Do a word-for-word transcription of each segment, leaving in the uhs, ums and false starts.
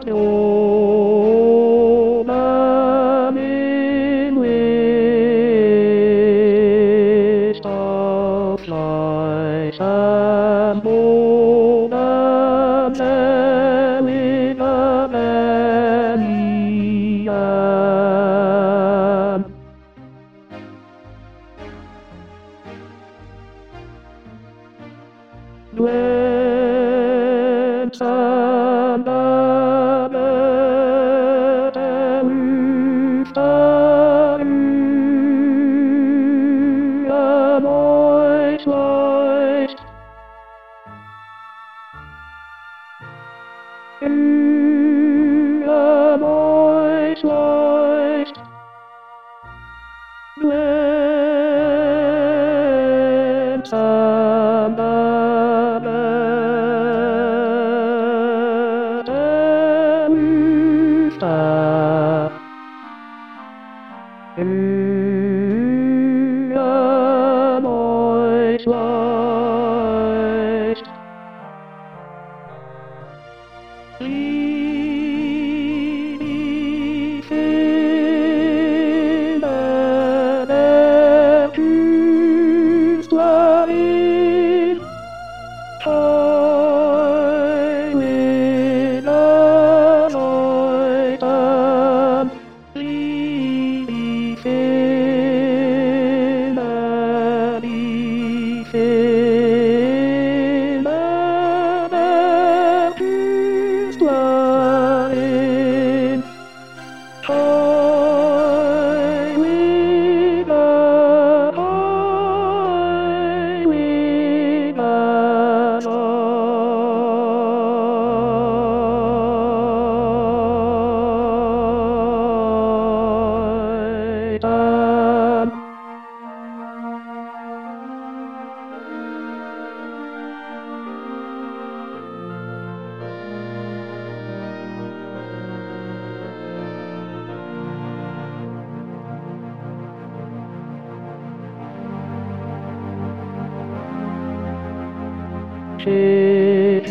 C'est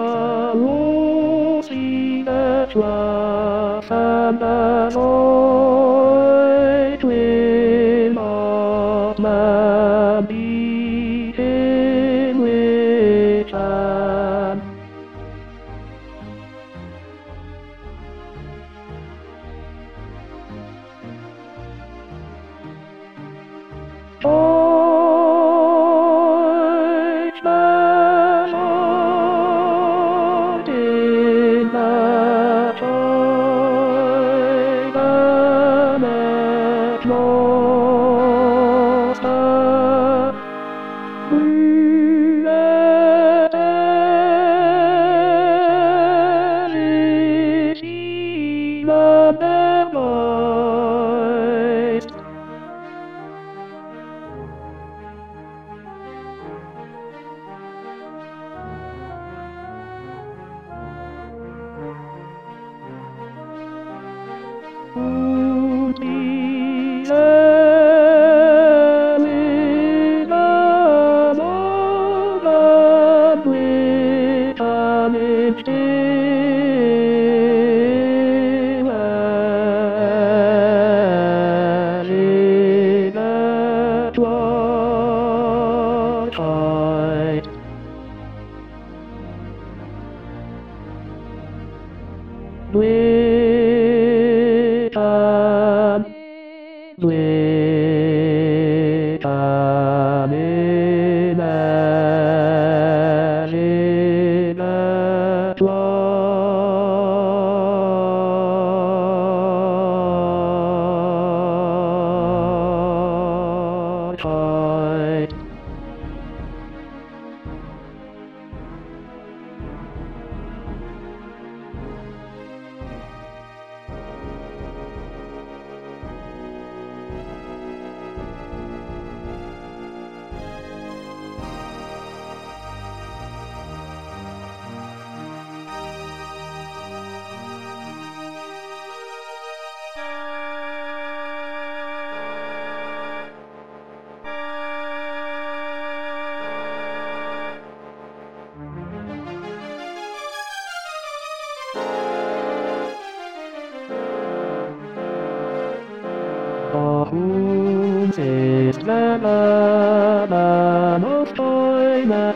la musique de toi, femme d'avant, tu es morte, ma vie est louée, femme. la la la no stoi na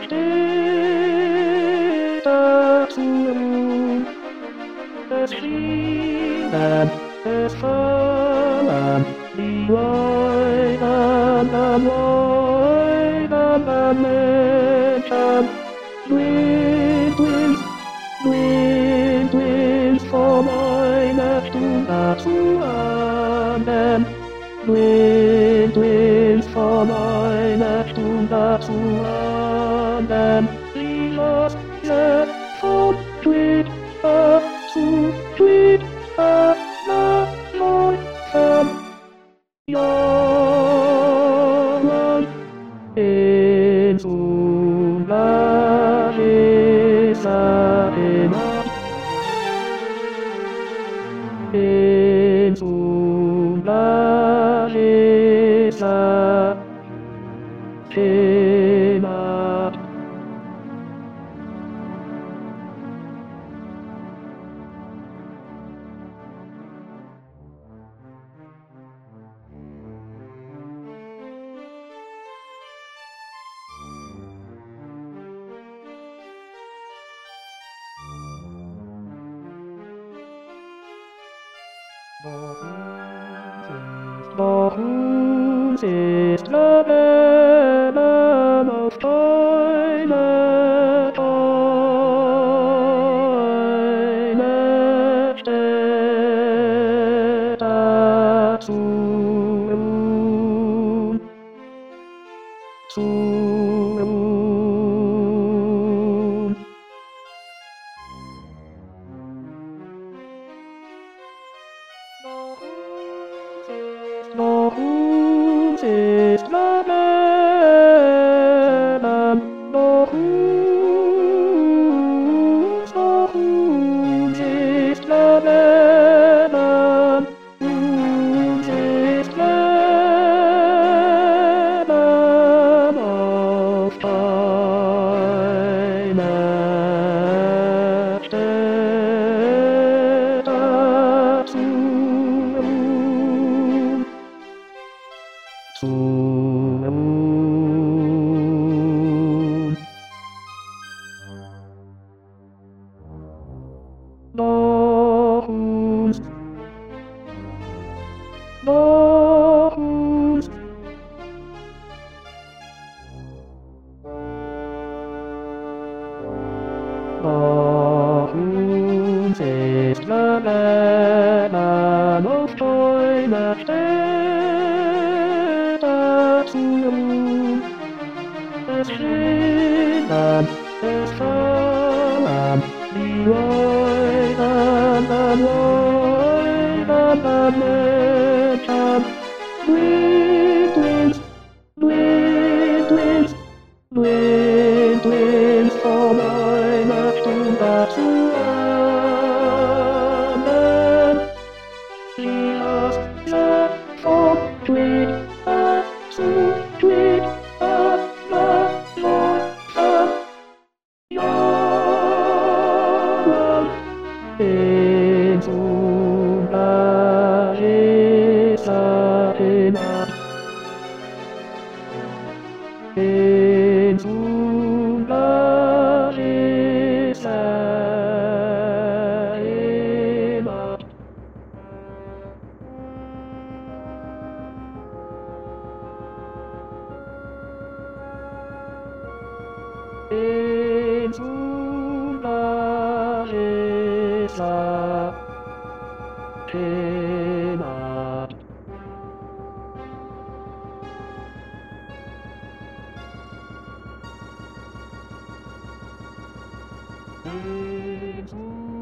steta zu es schienen es fallen die Weinen am Weinen am Menschen Wind, wind, wind, wind von einer Stunde zu anderen Wind, wind von einer Stunde zu anderen Sie lässt se von Twitter zu Twitter nach Läufen Jahren in Sula Esa Ema in Sula Esa Ema Bei uns ist Leben auf deine, deine Städte zu ruhen, zu ruhen. Bei uns ist Leben, bei uns, bei uns ist Leben, uns ist Leben auf deine Städte zu ruhen. Zu ruhen. Nach uns, nach uns. Nach uns ist Leben auf deine Städte zu ruhen. Es schienen, es fallen die Weinen am Weinen am Menschen. Wind, wind, wind, wind, wind, wind von einer Stunde zu anderen. Sie lässt se von Twitter zu Twitter nach Läufen Jahren in Sula Esa Ema in Sula Esa Ema in Sula Esa Ema in